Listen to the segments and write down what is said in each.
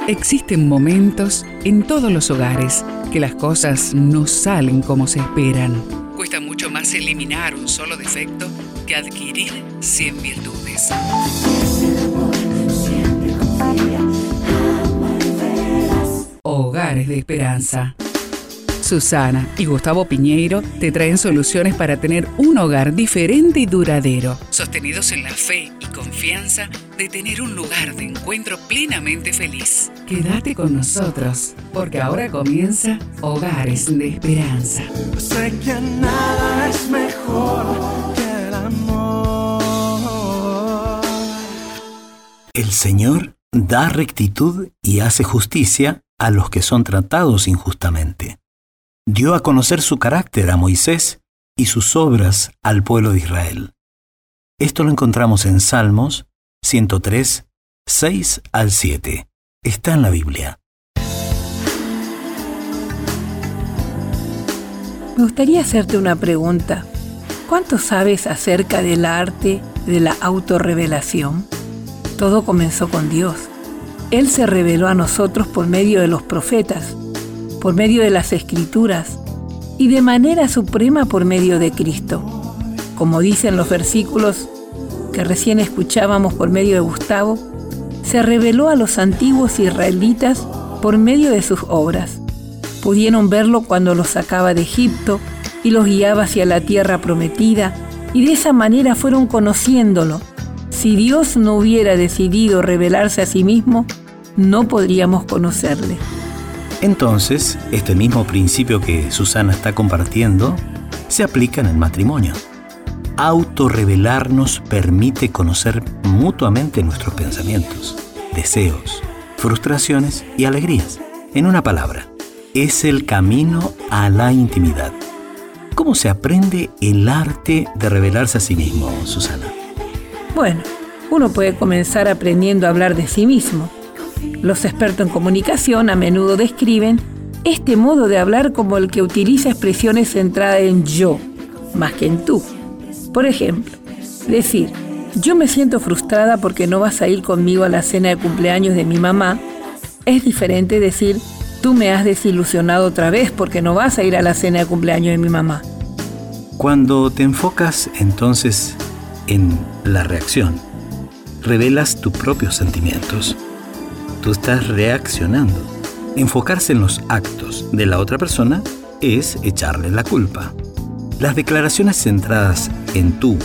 Existen momentos en todos los hogares que las cosas no salen como se esperan. Cuesta mucho más eliminar un solo defecto que adquirir 100 virtudes. Hogares de Esperanza. Susana y Gustavo Piñeiro te traen soluciones para tener un hogar diferente y duradero, sostenidos en la fe y confianza de tener un lugar de encuentro plenamente feliz. Quédate con nosotros, porque ahora comienza Hogares de Esperanza. Sé que nada es mejor que el amor. El Señor da rectitud y hace justicia a los que son tratados injustamente. Dio a conocer su carácter a Moisés y sus obras al pueblo de Israel. Esto lo encontramos en Salmos 103, 6 al 7. Está en la Biblia. Me gustaría hacerte una pregunta. ¿Cuánto sabes acerca del arte de la autorrevelación? Todo comenzó con Dios. Él se reveló a nosotros por medio de los profetas, por medio de las Escrituras y de manera suprema por medio de Cristo. Como dicen los versículos que recién escuchábamos por medio de Gustavo, se reveló a los antiguos israelitas por medio de sus obras. Pudieron verlo cuando los sacaba de Egipto y los guiaba hacia la tierra prometida, y de esa manera fueron conociéndolo. Si Dios no hubiera decidido revelarse a sí mismo, no podríamos conocerle. Entonces, este mismo principio que Susana está compartiendo se aplica en el matrimonio. Autorrevelarnos permite conocer mutuamente nuestros pensamientos, deseos, frustraciones y alegrías. En una palabra, es el camino a la intimidad. ¿Cómo se aprende el arte de revelarse a sí mismo, Susana? Bueno, uno puede comenzar aprendiendo a hablar de sí mismo. Los expertos en comunicación a menudo describen este modo de hablar como el que utiliza expresiones centradas en yo, más que en tú. Por ejemplo, decir, yo me siento frustrada porque no vas a ir conmigo a la cena de cumpleaños de mi mamá, es diferente decir, tú me has desilusionado otra vez porque no vas a ir a la cena de cumpleaños de mi mamá. Cuando te enfocas entonces en la reacción, revelas tus propios sentimientos. Tú estás reaccionando. Enfocarse en los actos de la otra persona es echarle la culpa. Las declaraciones centradas en tú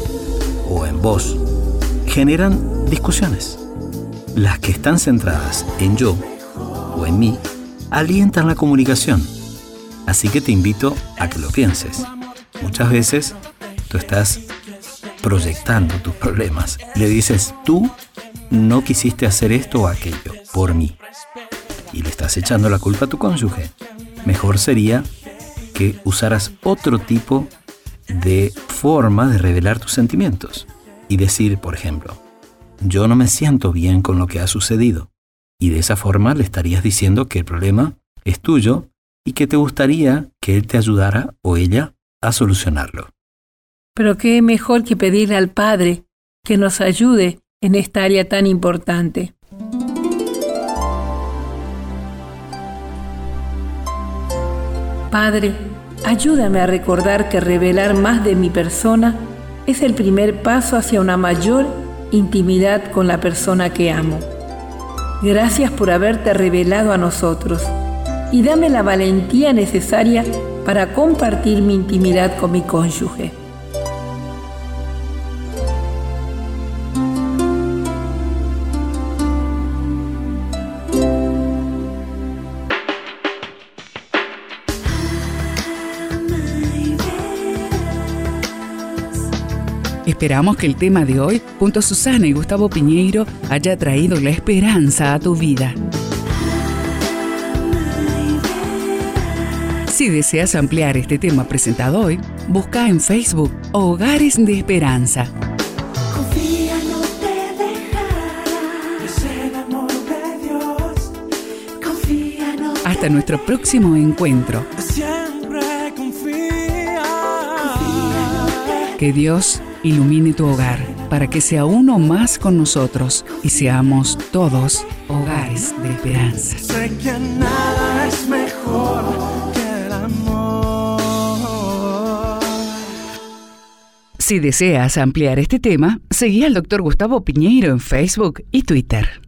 o en vos generan discusiones. Las que están centradas en yo o en mí alientan la comunicación. Así que te invito a que lo pienses. Muchas veces tú estás proyectando tus problemas. Le dices, tú no quisiste hacer esto o aquello por mí. Y le estás echando la culpa a tu cónyuge. Mejor sería que usaras otro tipo de forma de revelar tus sentimientos. Y decir, por ejemplo, yo no me siento bien con lo que ha sucedido. Y de esa forma le estarías diciendo que el problema es tuyo y que te gustaría que él te ayudara o ella a solucionarlo. Pero qué mejor que pedirle al Padre que nos ayude en esta área tan importante. Padre, ayúdame a recordar que revelar más de mi persona es el primer paso hacia una mayor intimidad con la persona que amo. Gracias por haberte revelado a nosotros y dame la valentía necesaria para compartir mi intimidad con mi cónyuge. Esperamos que el tema de hoy, junto a Susana y Gustavo Piñeiro, haya traído la esperanza a tu vida. Si deseas ampliar este tema presentado hoy, busca en Facebook Hogares de Esperanza. Confía, no te dejará, es el amor de Dios. Confía, no te Hasta nuestro próximo encuentro. siempre confía. Que Dios ilumine tu hogar para que sea uno más con nosotros y seamos todos hogares de esperanza. Sé que nada es mejor que el amor. Si deseas ampliar este tema, seguí al Dr. Gustavo Piñeiro en Facebook y Twitter.